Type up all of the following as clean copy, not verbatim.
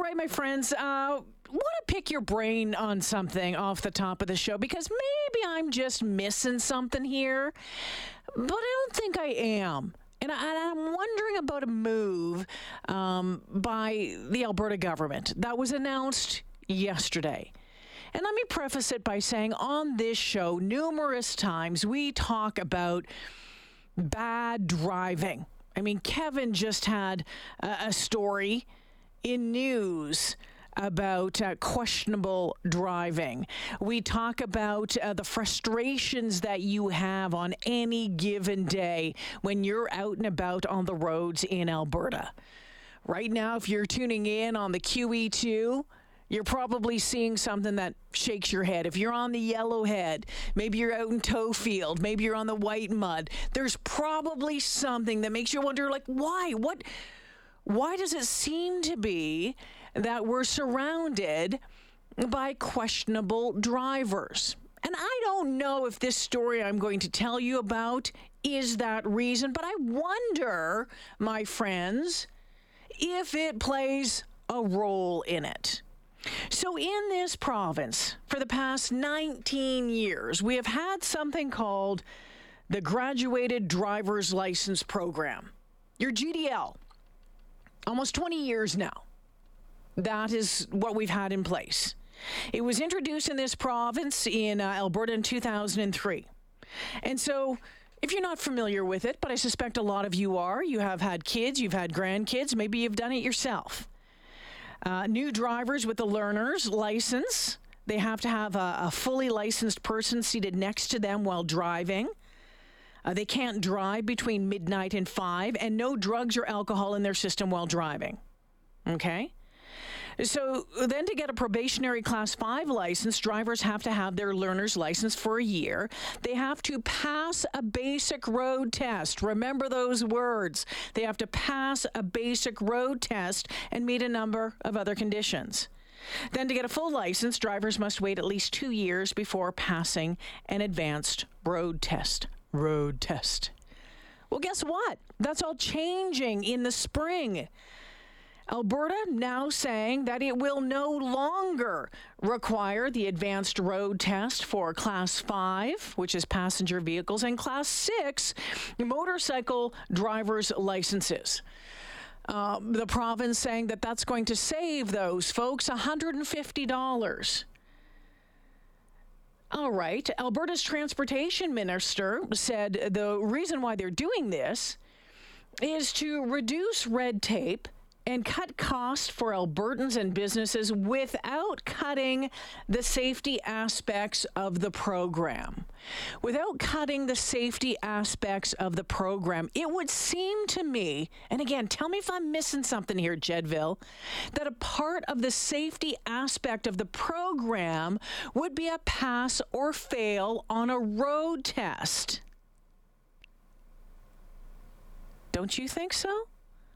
right, my friends. Want to pick your brain on something off the top of the show because maybe I'm just missing something here, but I don't think I am. And I'm wondering about a move by the Alberta government that was announced yesterday. And let me preface it by saying on this show, numerous times we talk about bad driving. I mean, Kevin just had a story in news about questionable driving. We talk about the frustrations that you have on any given day when you're out and about on the roads in Alberta. Right now, if you're tuning in on the QE2, you're probably seeing something that shakes your head. If you're on the Yellowhead, maybe you're out in Towfield, maybe you're on the White Mud, there's probably something that makes you wonder, like, why? Why does it seem to be that we're surrounded by questionable drivers? And I don't know if this story I'm going to tell you about is that reason, but I wonder, my friends, if it plays a role in it. So in this province, for the past 19 years, we have had something called the Graduated Driver's License Program, your GDL. Almost 20 years now. That is what we've had in place. It was introduced in this province in Alberta in 2003. And so, if you're not familiar with it, but I suspect a lot of you are, you have had kids, you've had grandkids, maybe you've done it yourself. New drivers with a learner's license, they have to have a fully licensed person seated next to them while driving. They can't drive between midnight and 5, and no drugs or alcohol in their system while driving. Okay? So then to get a probationary Class 5 license, drivers have to have their learner's license for a year. They have to pass a basic road test. Remember those words. They have to pass a basic road test and meet a number of other conditions. Then to get a full license, drivers must wait at least 2 years before passing an advanced road test. Well, guess what? That's all changing in the spring. Alberta now saying that it will no longer require the advanced road test for Class 5, which is passenger vehicles, and Class 6 motorcycle driver's licenses. The province saying that that's going to save those folks $150. All right. Alberta's transportation minister said the reason why they're doing this is to reduce red tape and cut costs for Albertans and businesses without cutting the safety aspects of the program. Without cutting the safety aspects of the program, it would seem to me, and again, tell me if I'm missing something here, Jedville, that a part of the safety aspect of the program would be a pass or fail on a road test. Don't you think so?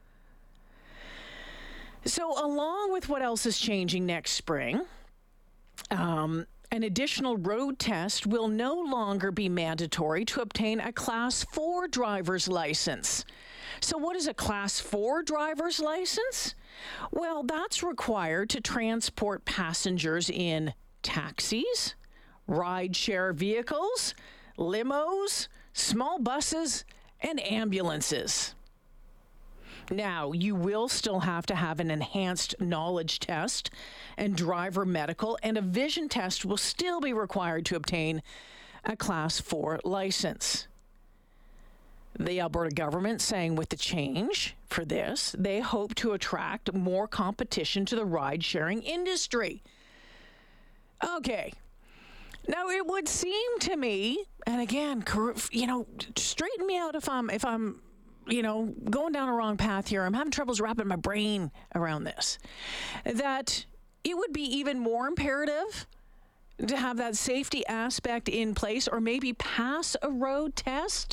So along with what else is changing next spring, an additional road test will no longer be mandatory to obtain a Class 4 driver's license. So what is a Class 4 driver's license? Well, that's required to transport passengers in taxis, ride-share vehicles, limos, small buses, and ambulances. Now, you will still have to have an enhanced knowledge test and driver medical, and a vision test will still be required to obtain a Class 4 license. The Alberta government saying with the change for this, they hope to attract more competition to the ride-sharing industry. Okay. Now, it would seem to me, and again, straighten me out if I'm going down a wrong path here. I'm having troubles wrapping my brain around this. That it would be even more imperative to have that safety aspect in place or maybe pass a road test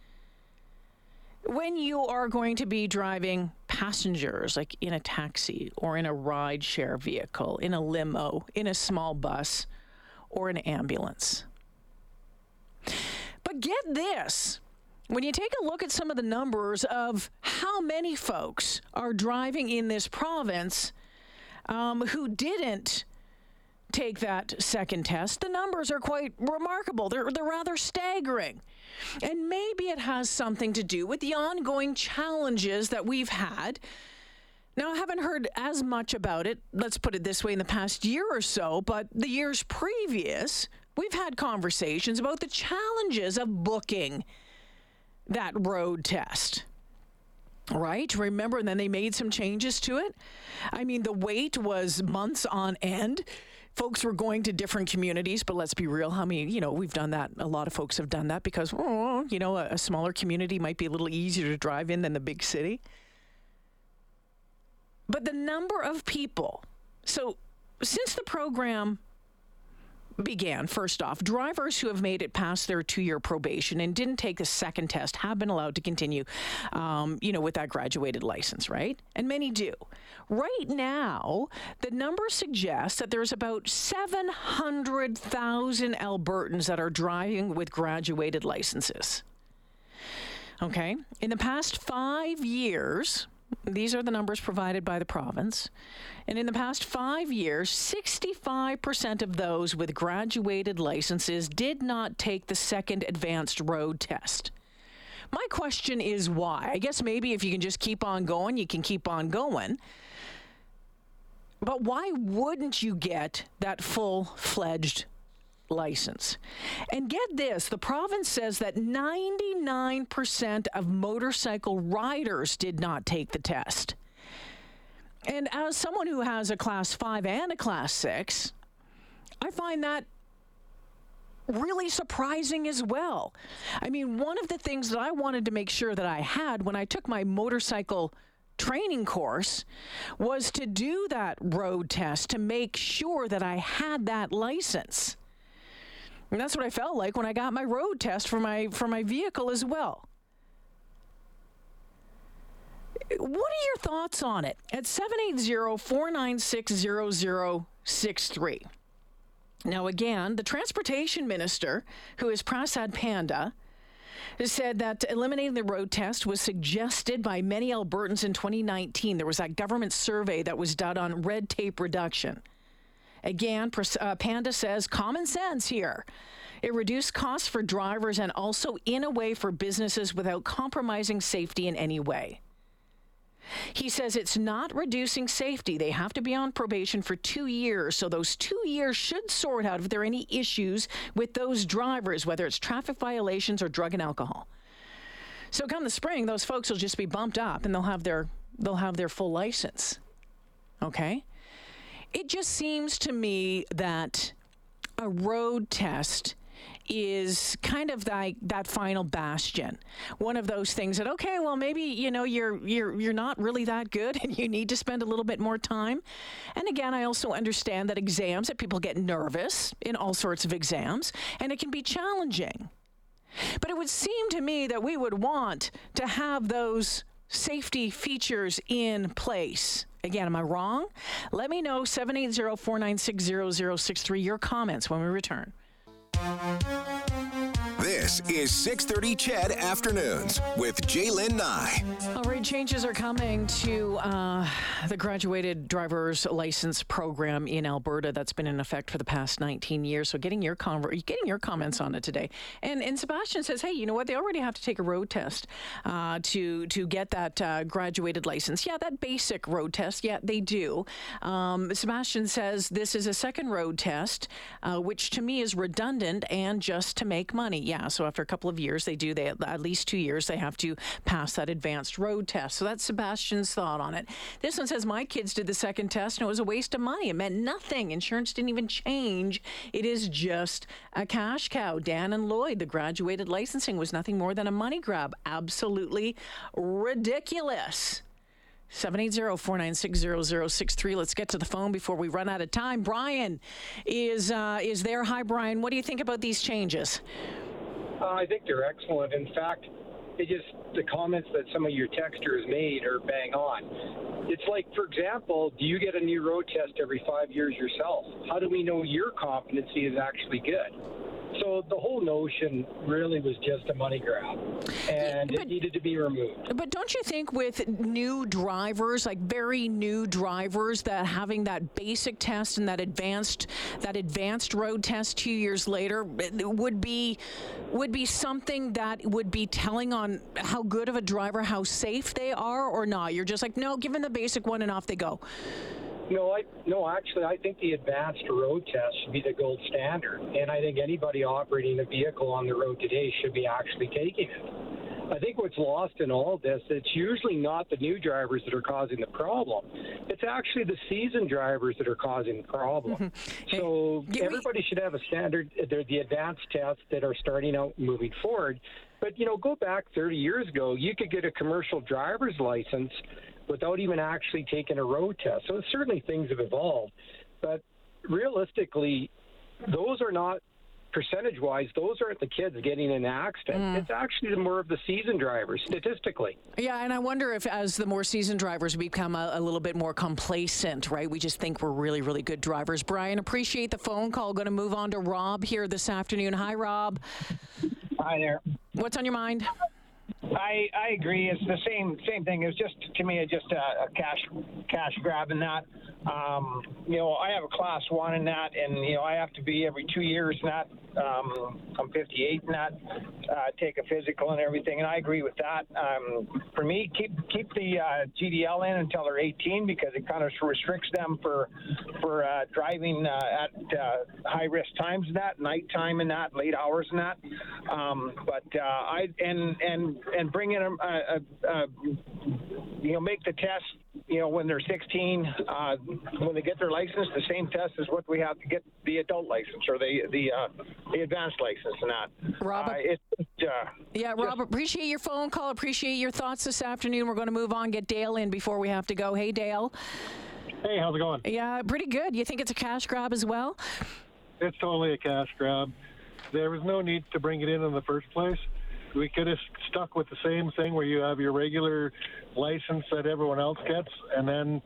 when you are going to be driving passengers, like in a taxi or in a ride-share vehicle, in a limo, in a small bus, or an ambulance. But get this. When you take a look at some of the numbers of how many folks are driving in this province, who didn't take that second test, the numbers are quite remarkable. They're rather staggering. And maybe it has something to do with the ongoing challenges that we've had. Now, I haven't heard as much about it, let's put it this way, in the past year or so, but the years previous, we've had conversations about the challenges of booking that road test. Right? Remember, and then they made some changes to it. I mean, the wait was months on end. Folks were going to different communities, but let's be real. I mean, we've done that. A lot of folks have done that because, a smaller community might be a little easier to drive in than the big city. But the number of people, so since the program began, first off, drivers who have made it past their 2-year probation and didn't take the second test have been allowed to continue, with that graduated license, right? And many do. Right now, the number suggests that there's about 700,000 Albertans that are driving with graduated licenses. Okay? In the past 5 years, these are the numbers provided by the province. And in the past 5 years, 65% of those with graduated licenses did not take the second advanced road test. My question is why? I guess maybe if you can just keep on going, you can keep on going. But why wouldn't you get that full-fledged license? And get this, the province says that 99% of motorcycle riders did not take the test. And as someone who has a Class 5 and a Class 6, I find that really surprising as well. I mean, one of the things that I wanted to make sure that I had when I took my motorcycle training course was to do that road test to make sure that I had that license. And that's what I felt like when I got my road test for my vehicle as well. What are your thoughts on it? At 780-496-0063. Now, again, the transportation minister, who is Prasad Panda, said that eliminating the road test was suggested by many Albertans in 2019. There was that government survey that was done on red tape reduction. Again, Panda says common sense here. It reduced costs for drivers and also in a way for businesses without compromising safety in any way. He says it's not reducing safety. They have to be on probation for 2 years. So those 2 years should sort out if there are any issues with those drivers, whether it's traffic violations or drug and alcohol. So come the spring, those folks will just be bumped up and they'll have their full license. Okay? It just seems to me that a road test is kind of like that final bastion. One of those things that, okay, well, maybe, you're not really that good and you need to spend a little bit more time. And again, I also understand that that people get nervous in all sorts of exams, and it can be challenging. But it would seem to me that we would want to have those safety features in place. Again, am I wrong? Let me know, 780-496-0063, your comments when we return. This is 6:30 CHED Afternoons with Jaylen Nye. All right, changes are coming to the graduated driver's license program in Alberta that's been in effect for the past 19 years. So getting your comments on it today. And Sebastian says, hey, you know what? They already have to take a road test to get that graduated license. Yeah, that basic road test. Yeah, they do. Sebastian says this is a second road test, which to me is redundant and just to make money. Yeah, so after a couple of years, they at least 2 years, they have to pass that advanced road test. So that's Sebastian's thought on it. This one says, my kids did the second test and it was a waste of money. It meant nothing. Insurance didn't even change. It is just a cash cow. Dan and Lloyd, the graduated licensing was nothing more than a money grab. Absolutely ridiculous. 780-496-0063. Let's get to the phone before we run out of time. Brian is there. Hi, Brian. What do you think about these changes? I think they're excellent. In fact, the comments that some of your texters made are bang on. It's like, for example, do you get a new road test every 5 years yourself? How do we know your competency is actually good? So the whole notion really was just a money grab, and it needed to be removed. But don't you think with new drivers, like very new drivers, that having that basic test and that advanced road test 2 years later would be something that would be telling on how good of a driver, how safe they are, or not? You're just like, no, give them the basic one and off they go. No, actually, I think the advanced road test should be the gold standard, and I think anybody operating a vehicle on the road today should be actually taking it. I think what's lost in all of this, it's usually not the new drivers that are causing the problem. It's actually the seasoned drivers that are causing the problem. So everybody should have a standard, the advanced tests that are starting out moving forward. But, go back 30 years ago, you could get a commercial driver's license without even actually taking a road test. So certainly things have evolved. But realistically, those are not, percentage-wise, those aren't the kids getting in an accident. It's actually more of the seasoned drivers, statistically. Yeah, and I wonder if as the more seasoned drivers become a little bit more complacent, right? We just think we're really, really good drivers. Brian, appreciate the phone call. Going to move on to Rob here this afternoon. Hi, Rob. Hi there. What's on your mind? I agree. It's the same thing. It's just, to me, it's just a cash grab in that. I have a class 1 in that, and I have to be every 2 years in that. I'm 58 in that. Take a physical and everything, and I agree with that. For me, keep the GDL in until they're 18 because it kind of restricts them for driving at high risk times in that, nighttime in that, late hours in that. And bring in make the test, when they're 16, when they get their license, the same test as what we have to get the adult license or the advanced license and that. Rob, Rob, appreciate your phone call. Appreciate your thoughts this afternoon. We're going to move on, get Dale in before we have to go. Hey, Dale. Hey, how's it going? Yeah, pretty good. You think it's a cash grab as well? It's totally a cash grab. There was no need to bring it in the first place. We could have stuck with the same thing where you have your regular license that everyone else gets, and then,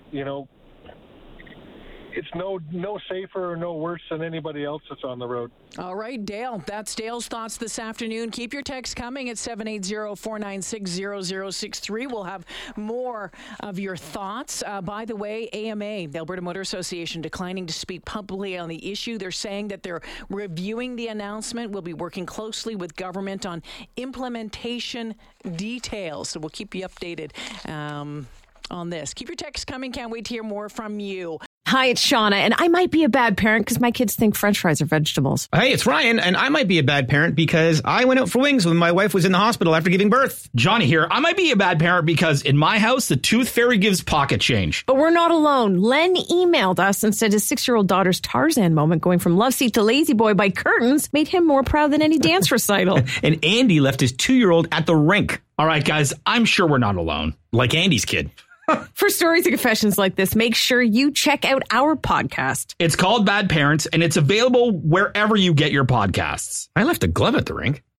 it's no safer or no worse than anybody else that's on the road. All right, Dale. That's Dale's thoughts this afternoon. Keep your text coming at 780-496-0063. We'll have more of your thoughts. By the way, AMA, the Alberta Motor Association, declining to speak publicly on the issue. They're saying that they're reviewing the announcement. We'll be working closely with government on implementation details. So we'll keep you updated on this. Keep your text coming. Can't wait to hear more from you. Hi, it's Shauna, and I might be a bad parent because my kids think French fries are vegetables. Hey, it's Ryan, and I might be a bad parent because I went out for wings when my wife was in the hospital after giving birth. Johnny here. I might be a bad parent because in my house, the tooth fairy gives pocket change. But we're not alone. Len emailed us and said his 6-year-old daughter's Tarzan moment going from love seat to lazy boy by curtains made him more proud than any dance recital. And Andy left his 2-year-old at the rink. All right, guys, I'm sure we're not alone. Like Andy's kid. For stories and confessions like this, make sure you check out our podcast. It's called Bad Parents, and it's available wherever you get your podcasts. I left a glove at the rink.